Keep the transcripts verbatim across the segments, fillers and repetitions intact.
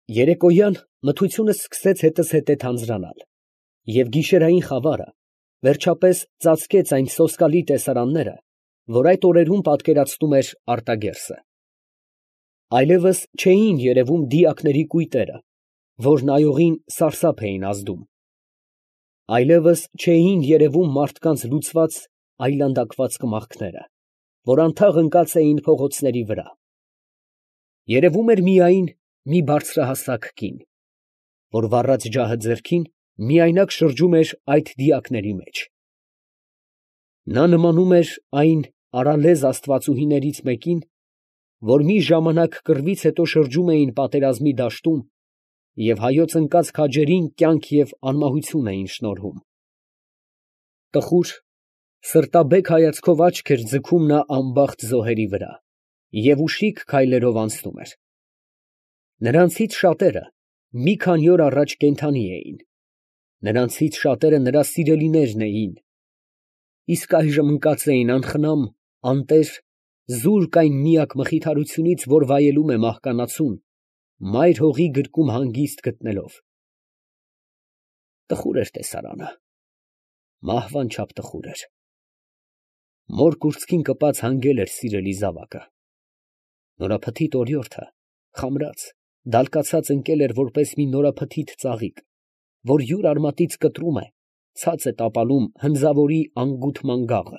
Երեկոյան մթությունը սկսեց հետս հետե թանձրանալ, և գիշերային խավարը վերջապես ծածկեց այն սոսկալի տեսարանները, որ այդ օրերում պատկերացնում էր արտագերսը. այլևս չէին երևում դիակների կույտերը, որ նայողին սարսափ էին ազդում, այլևս չէին երևում մարդկանց լուծված այլանդակված կմախքները, որ անթաղ ընկած էին փողոցների վրա. երևում էր միայն մի բարձրահասակ կին, որ վառած ջահը ձեռքին միայնակ շրջում էր այդ դիակների մեջ. նա նմանում էր այն արալեզ աստվածուհիներից մեկին, որ մի ժամանակ կռվից հետո շրջում էին պատերազմի դաշտում և հայոց ընկած քաջերին կյանք և անմահություն էին շնորհում. տխուր, սրտաբեկ հայացքով աչք էր ձգում նա անբախտ զոհերի վրա և ուշիք քայլերով անցնում էր. նրանցից շատերը մի քանի օր առաջ կենդանի էին, նրանցից շատերը նրա սիրելիներն էին, իսկ այժմ ընկած էին անխնամ, անտեր, զուրկ այն միակ մխիթարությունից, որ վայելում է մահկանացուն, մայր հողի գրկում հանգիստ գտնելով. տխուր էր տեսարանը, մահվան չափ տխուր էր. մոր կուրծքին կպած հանգել էր սիրելի զավակը, նորափթիթ օրիորդը խամրած, դալկացած ընկել էր որպես մի նորափթիթ ծաղիկ, որ յուր արմատից կտրում է, ցած է տապալում հնձավորի անգութ մանգաղը.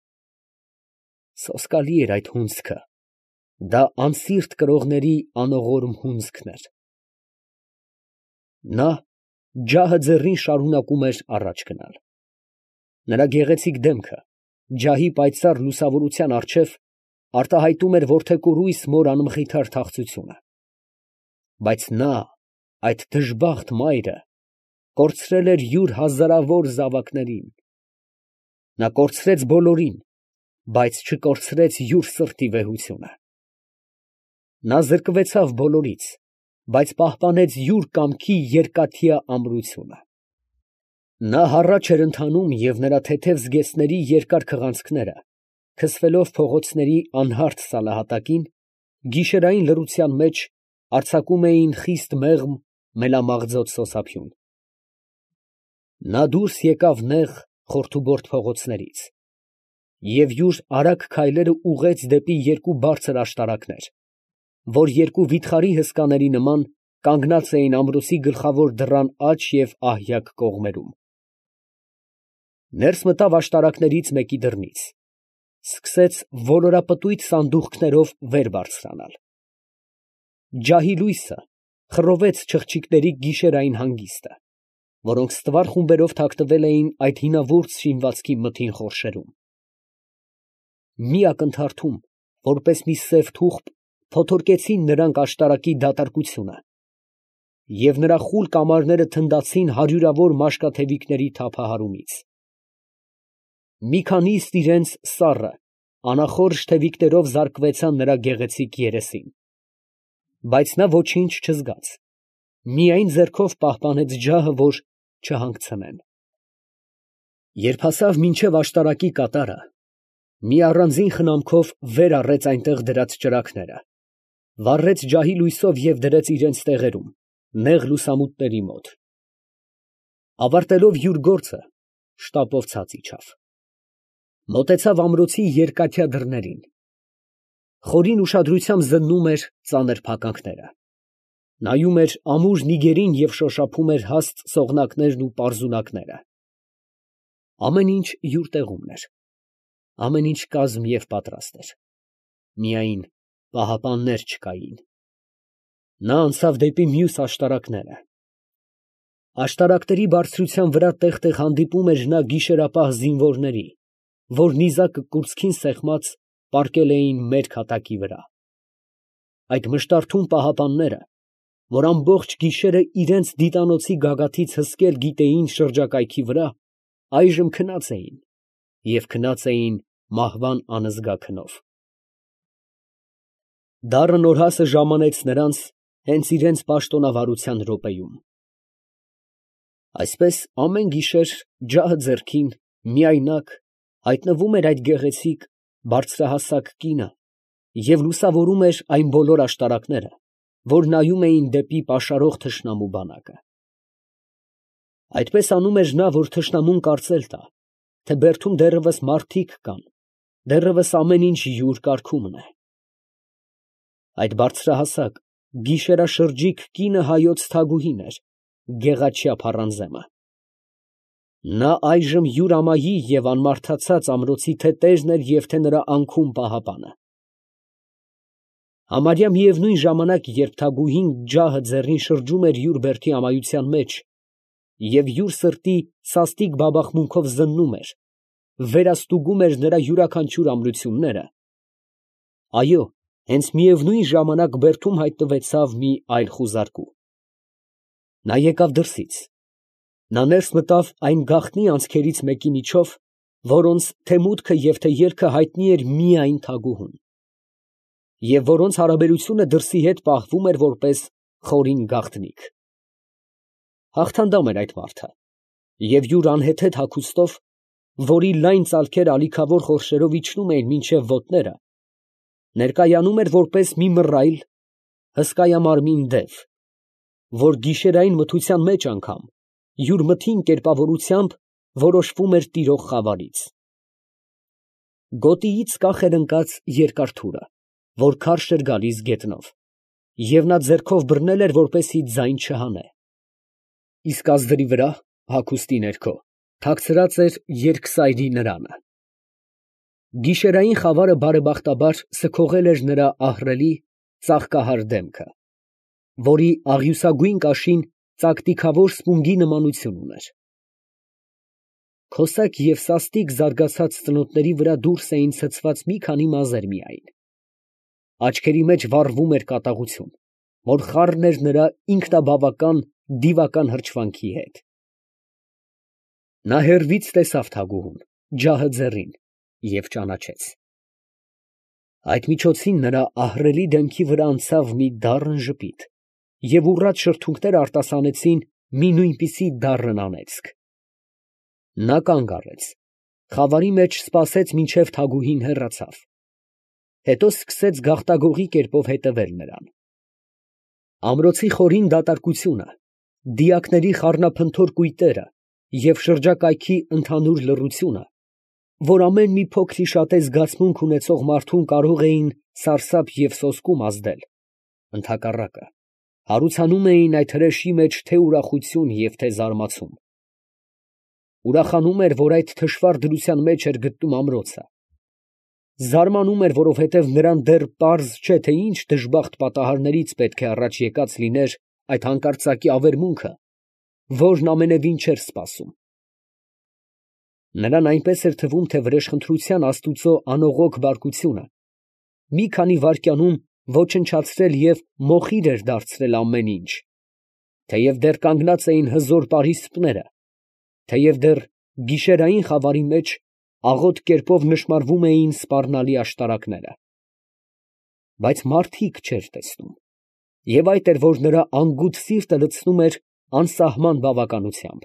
սոսկալի էր այդ հունձքը, դա անսիրտ կրողների անողորմ հունձքն էր. նա ջահը ձեռին շարունակում էր առաջ գնալ. նրա գեղեցիկ դեմքը ջահի պայծառ լուսավորության առջև արտահայտում էր որդեկուրույս մոր անմխիթար թախծությունը, բայց նա, այդ դժբախտ մայրը, կորցրել էր յուր հազարավոր զավակներին. նա կորցրեց բոլորին, բայց չկորցրեց յուր սրտի վեհությունը. նա զրկվեցավ բոլորից, բայց պահպանեց յուր կամքի երկաթյա ամրությունը. նա հառաչ էր ընթանում, և նրա թեթև զգեստների երկար քղանցքները, քսվելով փողոցների անհարթ սալահատակին, գիշերային լռության մեջ արձակում էին խիստ մեղմ մելամաղձոտ սոսափյուն. նա դուրս եկավ նեղ խորթուբորդ փողոցներից և յուր արագ քայլերը ուղղեց դեպի երկու բարձր աշտարակներ, որ երկու վիթխարի հսկաների նման կանգնած էին ամրոցի գլխավոր դռան աջ և ահյակ կողմերում. ներս մտավ աշտարակներից մեկի դռնից, սկսեց ոլորապտույտ սանդուղքներով վեր բարձրանալ. ջահի լույսը խռովեց չղջիկների գիշերային հանգիստը, որոնք ստվար խումբերով թաքնվել էին այդ հինավուրց շինվածքի մթին խորշերում. մի ակնթարթում, որպես մի սև թուղթ, փոթորկեցին նրանք աշտարակի դատարկությունը, և նրա խուլ կամարները թնդացին հարյուրավոր մաշկաթևիկների թափահարումից. մի քանիստ իրանց սառը, անախորժ թևիկներով զարկվեցան նրա գեղեցիկ երեսին, բայց նա ոչինչ չզգաց, միայն ձեռքով պահպանեց ջահը, որ չհանգցնեն. երբ հասավ մինչև աշտարակի կատարը, մի առանձին խնամքով վեր առեց այնտեղ դրած ճրագները, վառեց ջահի լույսով և դրեց իրանց տեղերում, նեղ լուսամուտների մոտ. ավարտելով յուր գործը, շտապով ցած իջավ. մոտեցավ ամրոցի երկաթյա դռներին, խորին ուշադրությամբ զննում էր ծանր փականքները, նայում էր ամուր նիգերին և շոշափում էր հաստ սողնակներն ու պարզունակները. ամեն ինչ յուր տեղումն էր, ամեն ինչ կազմ և պատրաստ էր, միայն պահապաններ չկային. նա անցավ դեպի մյուս աշտարակները. աշտարակների բարձրության վրա տեղ֊տեղ հանդիպում էր նա գիշերապահ զինվորների, որ նիզակը կուրծքին սեղմած պառկել էին մերկ հատակի վրա. այդ մշտարթուն պահապանները, որ ամբողջ գիշերը իրանց դիտանոցի գագաթից հսկել գիտեին շրջակայքի վրա, այժմ քնած էին և քնած էին մահվան անզգա քնով. դառն օրհասը ժամանեց նրանց հենց իրանց պաշտոնավարության րոպեում. այսպես ամեն գիշեր ջահը ձեռքին, միայնակ, հայտնվում էր այդ գեղեցիկ, բարձրահասակ կինը և լուսավորում էր այն բոլոր աշտարակները, որ նայում էին դեպի պաշարող թշնամու բանակը։ Այդպես անում էր նա, որ թշնամուն կարծել տա, թե բերդում դեռևս մարդիկ կան, դեռևս ամեն ինչ յուր կարգումն է։ Այդ բարձրահասակ, գիշերաշրջիկ կինը հայոց թագուհին էր, Գեղատչիա Փառանզեմը։ Նա այժմ յուր ամայի և անմարդացած ամրոցի թե տերն էր և թե նրա անքուն պահապանը։ Համարյա միևնույն ժամանակ, երբ թագուհին ջահը ձեռին շրջում էր յուր բերդի ամայության մեջ և յուր սրտի սաստիկ բաբախմունքով զննում էր, վերաստուգում էր նրա յուրաքանչյուր ամրությունները, այո, հենց միևնույն ժամանակ բերդում հայտնվեցավ մի այլ խուզարկու։ Նա եկավ դրսից, նա ներս մտավ այն գաղտնի անցքերից մեկի միջով, որոնց թե մուտքը և թե ելքը հայտնի էր միայն թագուհուն, և որոնց հարաբերությունը դրսի հետ պահվում էր որպես խորին գաղտնիք։ Հաղթանդամ էր այդ մարդը, և յուր անհեթեթ հագուստով, որի լայն ծալքերը ալիքավոր խորշերով իջնում էին մինչև ոտները, ներկայանում էր որպես մի մռայլ, հսկայամարմին դև, որ գիշերային մթության մեջ անգամ յուր մթին կերպավորությամբ որոշվում էր տիրող խավարից։ Գոտիից կախ էր ընկած երկար թուրը, որ քարշ էր գալիս գետնով, և նա ձեռքով բռնել էր, որպեսզի ձայն չհանե, իսկ ազդրի վրա, հագուստի ներքո, թաքցրած էր երկսայրի նրանը։ Գիշերային խավարը բարեբախտաբար սքողել էր նրա ահռելի, ծաղկահար դեմքը, որի աղյուսագույն կաշին ծակտիքավոր սպունգի նմանություն ուներ։ Խոսակ և սաստիկ զարգացած ծնոտների վրա դուրս էին ցցված մի քանի մազեր միայն։ Աչքերի մեջ վառվում էր կատաղություն, որ խառն էր նրա ինքնաբավական դիվական հրճվանքի հետ։ Նա հեռվից տեսավ թագուհուն, ջահը ձեռին, և ճանաչեց։ Այդ միջոցին նրա ահռելի դեմքի վրա անցավ մի դառն ժպիտ, և ուռած շրթունքները արտասանեցին մի նույնպիսի դառն անեծք։ Նա կանգ առեց, խավարի մեջ սպասեց, մինչև թագուհին հեռացավ, հետո սկսեց գաղտագողի կերպով հետևել նրան։ Ամրոցի խորին դատարկությունը, դիակների խառնափնթոր կույտերը և շրջակայքի ընդհանուր լռությունը, որ ամեն մի փոքր-ի-շատե զգացմունք ունեցող մարդուն կարող էին սարսափ և սոսկում ազդել, ընդհակառակը, հարուցանում էին այդ հրեշի մեջ թե՛ ուրախություն և թե՛ զարմացում։ Ուրախանում էր, որ այդ թշվառ դրության մեջ էր գտնում ամրոցը, զարմանում էր, որովհետև նրան դեռ պարզ չէ, թե ինչ դժբախտ պատահարներից պետք է առաջ եկած լիներ այդ հանկարծակի ավերմունքը, որն ամենևին չէր սպասում։ Նրան այնպես էր թվում, թե վրեժխնդրության աստուծո անողոք բարկությունը մի քանի վայրկյանում ոչնչացրել և մոխիր էր դարձրել ամեն ինչ, թեև դեռ կանգնած էին հզոր պարիսպները, թեև դեռ գիշերային խավարի մեջ աղոտ կերպով նշմարվում էին սպառնալի աշտարակները։ Բայց մարդիկ չէր տեսնում, և այդ էր, որ նրա անգութ սիրտը լցնում էր անսահման բավականությամբ։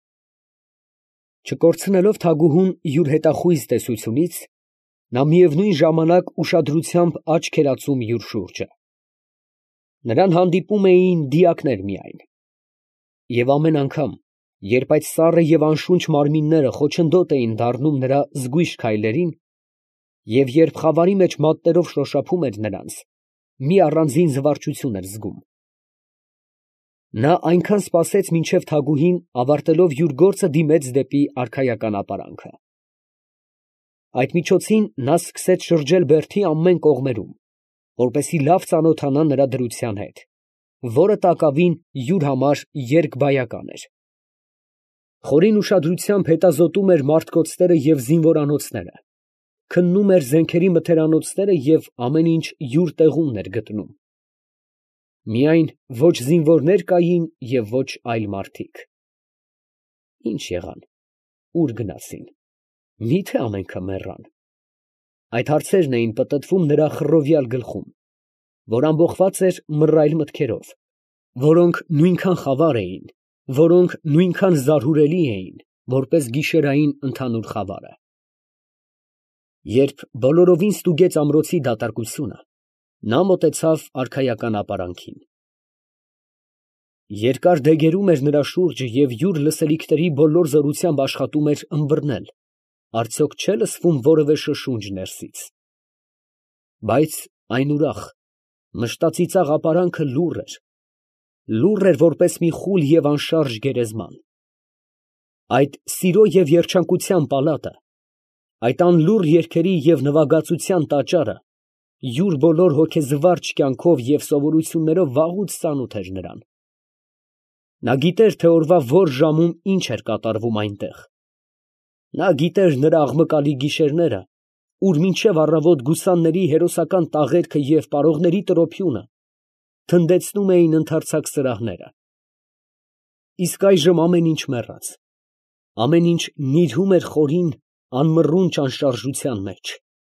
Չկորցնելով թագուհուն յուր հետախույզ տեսությունից, նա միևնույն ժամանակ ուշադրությամբ աչք էր ածում յուր շուրջը։ Նրան հանդիպում էին դիակներ միայն, և ամեն անգամ, երբ այդ սառը և անշունչ մարմինները խոչընդոտ էին դառնում նրա զգույշ քայլերին, և երբ խավարի մեջ մատներով շոշափում էր նրանց, մի առանձին զվարճություն էր զգում։ Նա այնքան սպասեց, մինչև թագուհին ավարտելով յուր գործը դիմեց դեպի արքայական ապարանքը։ Այդ միջոցին նա սկսեց շրջել բերդի ամեն կողմերում, որպեսզի լավ ծանոթանա նրա դրության հետ, որը տակավին յուր համար երկբայական էր։ Խորին ուշադրությամբ հետազոտում էր մարտկոցները և զինվորանոցները, քննում էր զենքերի մթերանոցները և ամեն ինչ յուր տեղումն էր գտնում։ Միայն ոչ զինվորներ կային և ոչ այլ մարդիկ։ Ի՞նչ եղան, ո՞ւր գնացին, մի՞թե ամենքը մեռան։ Այդ հարցերն էին պտտվում նրա խռովյալ գլխում, որ ամբոխված էր մռայլ մտքերով, որոնք նույնքան խավար էին, որոնք նույնքան զարհուրելի էին, որպես գիշերային ընդհանուր խավարը։ Երբ բոլորովին ստուգեց ամրոցի դատարկությունը, Նա մոտեցավ արքայական ապարանքին։ Երկար դեգերում էր նրա շուրջը և յուր լսելիքների բոլոր զորությամբ աշխատում էր ըմբռնել, արդյոք չէ լսվում որևէ շշունջ ներսից։ Բայց այն ուրախ, մշտածիծաղ ապարանքը լուռ էր, լուռ էր որպես մի խուլ և անշարժ գերեզման։ Այդ սիրո և երջանկության պալատը, այդ անլուռ երգերի և նվագածության տաճարը յուր բոլոր հոգեզվարճ կյանքով և սովորություններով վաղուց ծանոթ էր նրան։ Նա գիտեր, թե օրվա որ ժամում ինչ էր կատարվում այնտեղ։ Նա գիտեր նրա աղմկալի գիշերները, ուր մինչև առավոտ գուսանների հերոսական տաղերքը և պարողների տրոփյունը թնդեցնում էին ընդարձակ սրահները։ Իսկ այժմ ամեն ինչ մեռած, ամեն ինչ նիրհում էր խորին, անմռունչ անշարժության մեջ։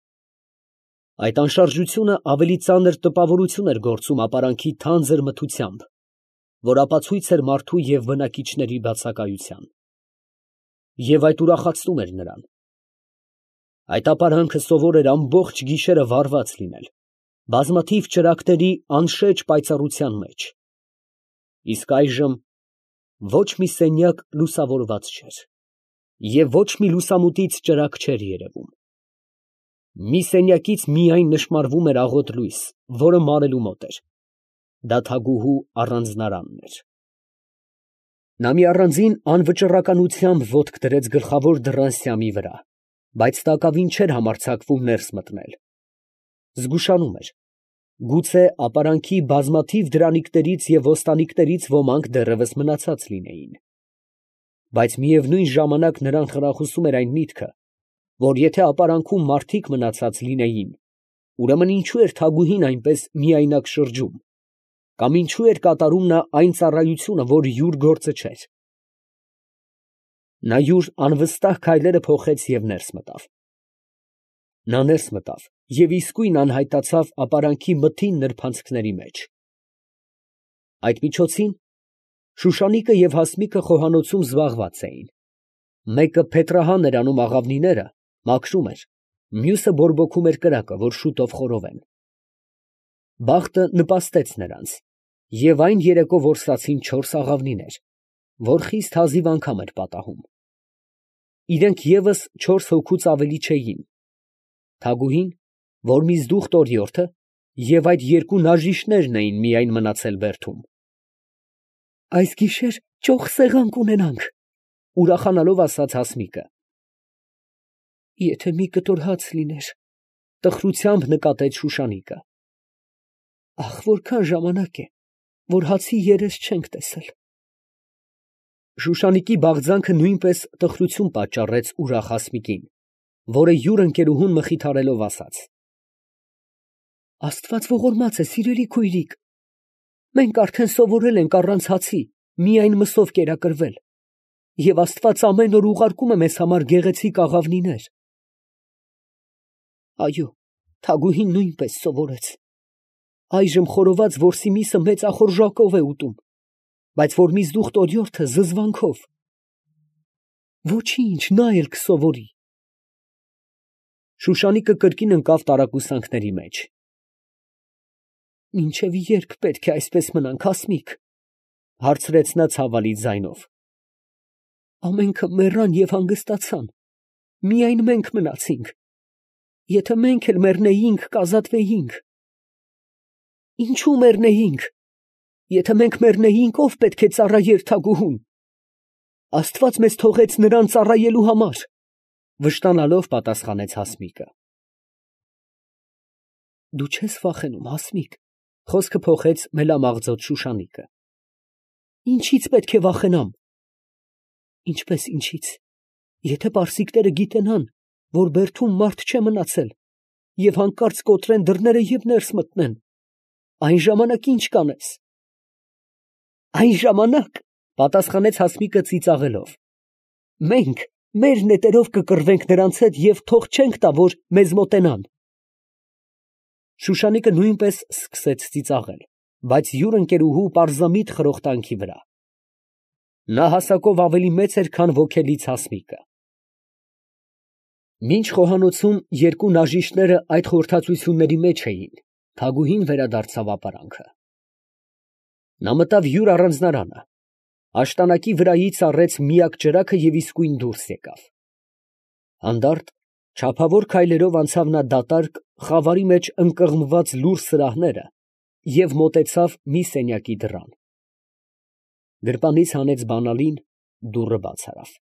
Այդ անշարժությունը ավելի ծանր տպավորություն էր գործում ապարանքի թանձր մթությամբ, որ ապացույց էր մարդու և բնակիչների բացակայության։ Եվ այդ ուրախացնում էր նրան։ Այդ ապարանքը սովոր էր ամբողջ գիշերը վառված լինել, բազմաթիվ ճրագների անշեջ պայծառության մեջ։ Իսկ այժմ ոչ մի սենյակ լուսավորված չէր, և ոչ մի լուսամուտից ճրագ չէր երևում։ Մի սենյակից միայն նշմարվում էր աղոտ լույս, որը մարելու մոտ էր. դա թագուհու առանձնարանն էր։ Նա մի առանձին անվճռականությամբ ոտք դրեց գլխավոր դռան սյամի վրա, բայց տակավին չէր համարձակվում ներս մտնել։ Զգուշանում էր, գուցե ապարանքի բազմաթիվ դրանիկներից և ոստանիկներից ոմանք դեռևս մնացած լինեին։ Բայց միևնույն ժամանակ նրան խրախուսում էր այն միտքը, որ եթե ապարանքում մարդիկ մնացած լինեին, ուրեմն ինչո՞ւ էր թագուհին այնպես միայնակ շրջում, կամ ինչո՞ւ էր կատարում նա այն ծառայությունը, որ յուր գործը չէր։ Նա յուր անվստահ քայլերը փոխեց և ներս մտավ։ Նա ներս մտավ և իսկույն անհայտացավ ապարանքի մթին նրբանցքների մեջ։ Այդ միջոցին Շուշանիկը և Հասմիկը խոհանոցում զբաղված էին. մեկը փետրահան էր անում աղավնիները, մաքրում էր, մյուսը բորբոքում էր կրակը, որ շուտով խորովեն։ Բախտը նպաստեց նրանց, և այն երեկո որսացին չորս աղավնիներ, որ խիստ հազիվ անգամ էր պատահում։ Իրենք ևս չորս հոգուց ավելի չէին. թագուհին, որ միզդուխտ օրիորդը և այդ երկու նաժիշներն էին միայն մնացել բերդում։ «Այս գիշեր ճոխ սեղան կունենանք», ֊ ուրախանալով ասաց Հասմիկը։ «Եթե մի կտոր հաց լիներ», ֊ տխրությամբ նկատեց Շուշանիկը։ «Ախ, որքան ժամանակ է, որ հացի երես չենք տեսել»։ Շուշանիկի բաղձանքը նույնպես տխրություն պատճառեց ուրախ Հասմիկին, որը յուր ընկերուհուն մխիթարելով ասաց. «Աստված ողորմած է, սիրելի քույրիկ, մենք արդեն սովորել ենք առանց հացի միայն մսով կերակրվել, և Աստված ամեն օր ուղարկում է մեզ համար գեղեցիկ աղավնիներ»։ Այո, թագուհին նույնպես սովորեց։ Այժմ խորոված որսի միսը մեծ ախորժակով է ուտում, բայց որ միզդուխտ օրիորդը զզվանքով։ Ոչինչ, նա էլ կսովորի։ Շուշանիկը կրկին ընկավ տարակուսանքների մեջ։ «Մինչև ե՞րբ պետք է այսպես մնանք, Հասմիկ, ֊ հարցրեց նա ցավալի ձայնով։ Ամենքը մեռան և հանգստացան, միայն մենք մնացինք. եթե մենք էլ մեռնեինք, կազատվեինք։ Ինչո՞ւ մեռնեինք։ Եթե մենք մեռնեինք, ո՞վ պետք է ծառայեր թագուհուն։ Աստված մեզ թողեց նրան ծառայելու համար, ֊ վշտանալով պատասխանեց Հասմիկը։ Դու չես վախենում, Հասմիկ, ֊ խոսքը փոխեց մելամաղձոտ Շուշանիկը։ Ինչի՞ց պետք է վախենամ։ Ինչպես ինչից, եթե պարսիկները գիտենան, որ բերդում մարդ չէ մնացել, և հանկարծ կոտրեն դռները և ներս մտնեն, այն ժամանակ ի՞նչ կանես։ Այն ժամանակ, ֊ պատասխանեց Հասմիկը ծիծաղելով, մենք մեր նետերով կկռվենք նրանց հետ և թող չենք տա, որ մեզ մոտենան։ Շուշանիկը նույնպես սկսեց ծիծաղել, բայց յուր ընկերուհու պարզամիտ խրոխտանքի վրա։ Նա հասակով ավելի մեծ էր, քան ոգելից Հասմիկը։ Մինչ խոհանոցում երկու նաժիշտները այդ խորհրդածությունների մեջ էին, Փագուհին վերադարձավ ապարանքը։ Նա մտավ յուր առանձնարանը, աշտանակի վրայից առեց միակ ճրագը և իսկույն դուրս եկավ։ Հանդարտ, չափավոր քայլերով անցավ նա դատարկ, խավարի մեջ ընկղմված լուռ սրահները և մոտեցավ մի սենյակի դռան. գրպանից հանեց բանալին, դուռը բաց արավ։